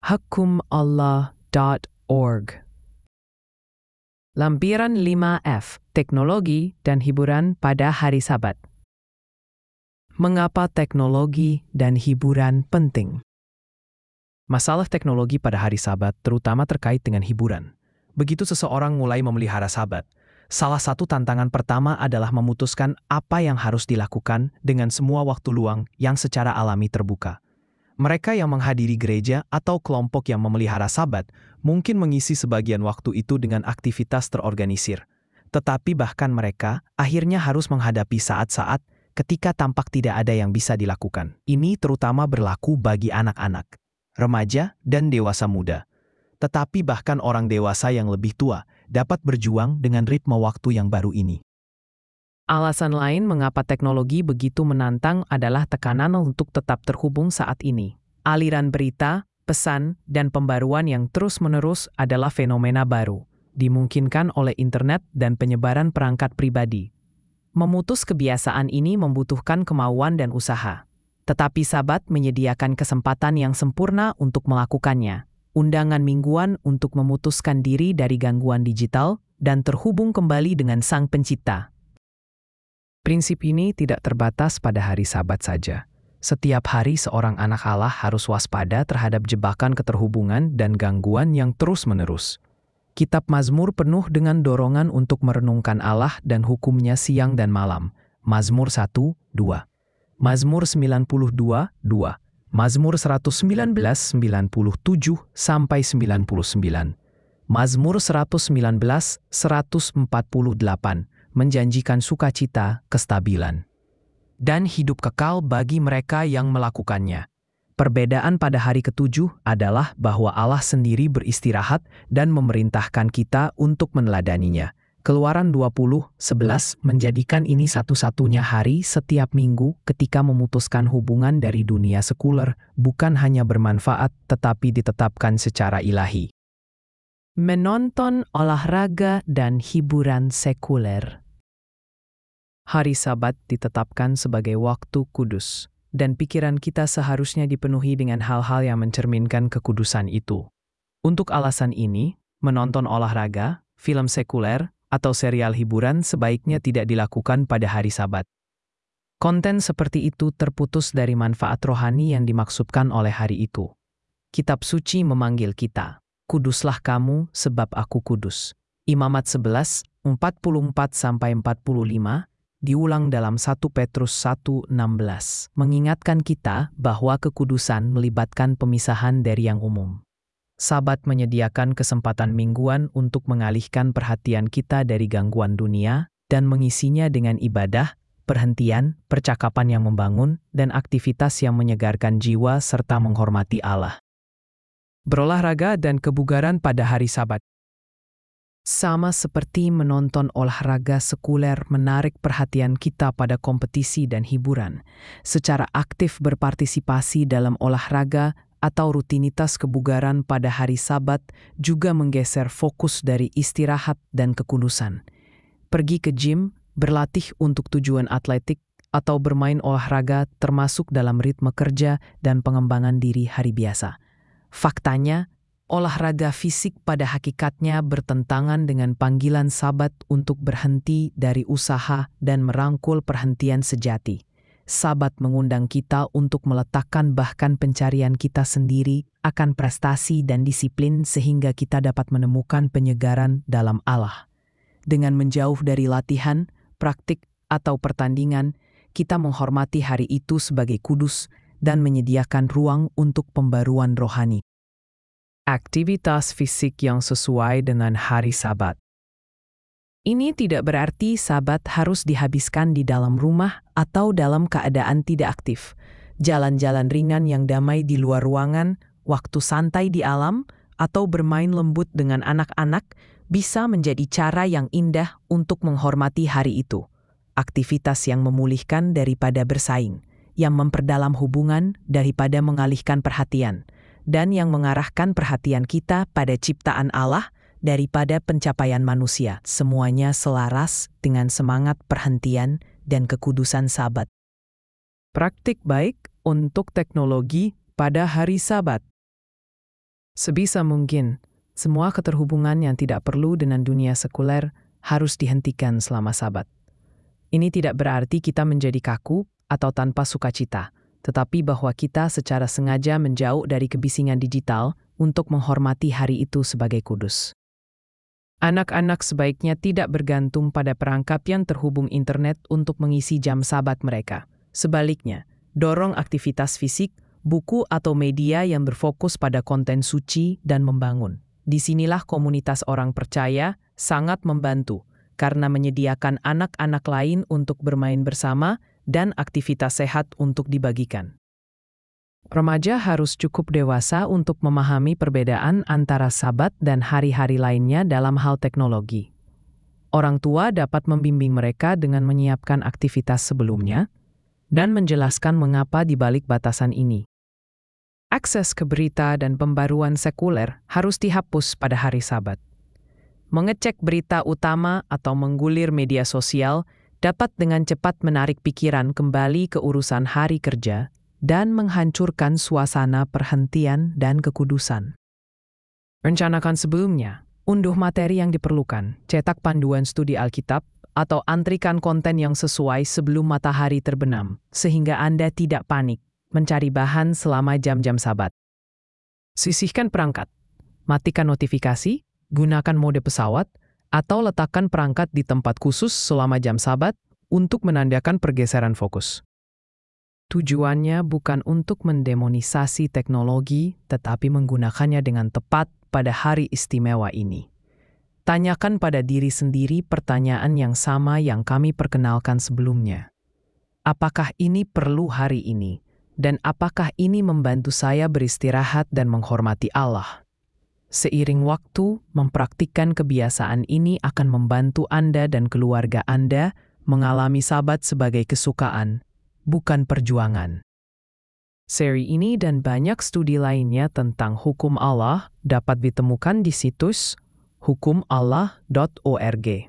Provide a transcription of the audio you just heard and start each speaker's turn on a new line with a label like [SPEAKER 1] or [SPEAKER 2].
[SPEAKER 1] hukumallah.org. Lampiran 5F, Teknologi dan Hiburan pada Hari Sabat. Mengapa teknologi dan hiburan penting? Masalah teknologi pada hari Sabat terutama terkait dengan hiburan. Begitu seseorang mulai memelihara Sabat, salah satu tantangan pertama adalah memutuskan apa yang harus dilakukan dengan semua waktu luang yang secara alami terbuka. Mereka yang menghadiri gereja atau kelompok yang memelihara Sabat mungkin mengisi sebagian waktu itu dengan aktivitas terorganisir. Tetapi bahkan mereka akhirnya harus menghadapi saat-saat ketika tampak tidak ada yang bisa dilakukan. Ini terutama berlaku bagi anak-anak, remaja, dan dewasa muda. Tetapi bahkan orang dewasa yang lebih tua dapat berjuang dengan ritme waktu yang baru ini. Alasan lain mengapa teknologi begitu menantang adalah tekanan untuk tetap terhubung saat ini. Aliran berita, pesan, dan pembaruan yang terus-menerus adalah fenomena baru, dimungkinkan oleh internet dan penyebaran perangkat pribadi. Memutus kebiasaan ini membutuhkan kemauan dan usaha. Tetapi Sabat menyediakan kesempatan yang sempurna untuk melakukannya. Undangan mingguan untuk memutuskan diri dari gangguan digital dan terhubung kembali dengan Sang Pencipta. Prinsip ini tidak terbatas pada hari Sabat saja. Setiap hari seorang anak Allah harus waspada terhadap jebakan keterhubungan dan gangguan yang terus-menerus. Kitab Mazmur penuh dengan dorongan untuk merenungkan Allah dan hukum-Nya siang dan malam. Mazmur 1, 2. Mazmur 92, 2. Mazmur 119, 97 sampai 99. Mazmur 119, 148 menjanjikan sukacita, kestabilan, dan hidup kekal bagi mereka yang melakukannya. Perbedaan pada hari ketujuh adalah bahwa Allah sendiri beristirahat dan memerintahkan kita untuk meneladaninya. Keluaran 20:11 menjadikan ini satu-satunya hari setiap minggu ketika memutuskan hubungan dari dunia sekuler bukan hanya bermanfaat tetapi ditetapkan secara ilahi. Menonton olahraga dan hiburan sekuler. Hari Sabat ditetapkan sebagai waktu kudus, dan pikiran kita seharusnya dipenuhi dengan hal-hal yang mencerminkan kekudusan itu. Untuk alasan ini, menonton olahraga, film sekuler, atau serial hiburan sebaiknya tidak dilakukan pada hari Sabat. Konten seperti itu terputus dari manfaat rohani yang dimaksudkan oleh hari itu. Kitab suci memanggil kita, "Kuduslah kamu sebab aku kudus." Imamat 11, 44-45, diulang dalam 1 Petrus 1:16, mengingatkan kita bahwa kekudusan melibatkan pemisahan dari yang umum. Sabat menyediakan kesempatan mingguan untuk mengalihkan perhatian kita dari gangguan dunia dan mengisinya dengan ibadah, perhentian, percakapan yang membangun, dan aktivitas yang menyegarkan jiwa serta menghormati Allah. Berolahraga dan kebugaran pada hari Sabat. Sama seperti menonton olahraga sekuler menarik perhatian kita pada kompetisi dan hiburan, secara aktif berpartisipasi dalam olahraga atau rutinitas kebugaran pada hari Sabat juga menggeser fokus dari istirahat dan kekudusan. Pergi ke gym, berlatih untuk tujuan atletik, atau bermain olahraga termasuk dalam ritme kerja dan pengembangan diri hari biasa. Faktanya, olahraga fisik pada hakikatnya bertentangan dengan panggilan Sabat untuk berhenti dari usaha dan merangkul perhentian sejati. Sabat mengundang kita untuk meletakkan bahkan pencarian kita sendiri akan prestasi dan disiplin sehingga kita dapat menemukan penyegaran dalam Allah. Dengan menjauh dari latihan, praktik, atau pertandingan, kita menghormati hari itu sebagai kudus dan menyediakan ruang untuk pembaruan rohani. Aktivitas fisik yang sesuai dengan hari Sabat. Ini tidak berarti Sabat harus dihabiskan di dalam rumah atau dalam keadaan tidak aktif. Jalan-jalan ringan yang damai di luar ruangan, waktu santai di alam, atau bermain lembut dengan anak-anak bisa menjadi cara yang indah untuk menghormati hari itu. Aktivitas yang memulihkan daripada bersaing, yang memperdalam hubungan daripada mengalihkan perhatian, dan yang mengarahkan perhatian kita pada ciptaan Allah daripada pencapaian manusia. Semuanya selaras dengan semangat perhentian dan kekudusan Sabat. Praktik baik untuk teknologi pada hari Sabat. Sebisa mungkin, semua keterhubungan yang tidak perlu dengan dunia sekuler harus dihentikan selama Sabat. Ini tidak berarti kita menjadi kaku atau tanpa sukacita, tetapi bahwa kita secara sengaja menjauh dari kebisingan digital untuk menghormati hari itu sebagai kudus. Anak-anak sebaiknya tidak bergantung pada perangkat yang terhubung internet untuk mengisi jam Sabat mereka. Sebaliknya, dorong aktivitas fisik, buku atau media yang berfokus pada konten suci dan membangun. Disinilah komunitas orang percaya sangat membantu karena menyediakan anak-anak lain untuk bermain bersama dan aktivitas sehat untuk dibagikan. Remaja harus cukup dewasa untuk memahami perbedaan antara Sabat dan hari-hari lainnya dalam hal teknologi. Orang tua dapat membimbing mereka dengan menyiapkan aktivitas sebelumnya dan menjelaskan mengapa di balik batasan ini. Akses ke berita dan pembaruan sekuler harus dihapus pada hari Sabat. Mengecek berita utama atau menggulir media sosial dapat dengan cepat menarik pikiran kembali ke urusan hari kerja dan menghancurkan suasana perhentian dan kekudusan. Rencanakan sebelumnya, unduh materi yang diperlukan, cetak panduan studi Alkitab, atau antrikan konten yang sesuai sebelum matahari terbenam, sehingga Anda tidak panik mencari bahan selama jam-jam Sabat. Sisihkan perangkat, matikan notifikasi, gunakan mode pesawat, atau letakkan perangkat di tempat khusus selama jam Sabat untuk menandakan pergeseran fokus. Tujuannya bukan untuk mendemonisasi teknologi, tetapi menggunakannya dengan tepat pada hari istimewa ini. Tanyakan pada diri sendiri pertanyaan yang sama yang kami perkenalkan sebelumnya. Apakah ini perlu hari ini? Dan apakah ini membantu saya beristirahat dan menghormati Allah? Seiring waktu, mempraktikkan kebiasaan ini akan membantu Anda dan keluarga Anda mengalami Sabat sebagai kesukaan, bukan perjuangan. Seri ini dan banyak studi lainnya tentang hukum Allah dapat ditemukan di situs hukumallah.org.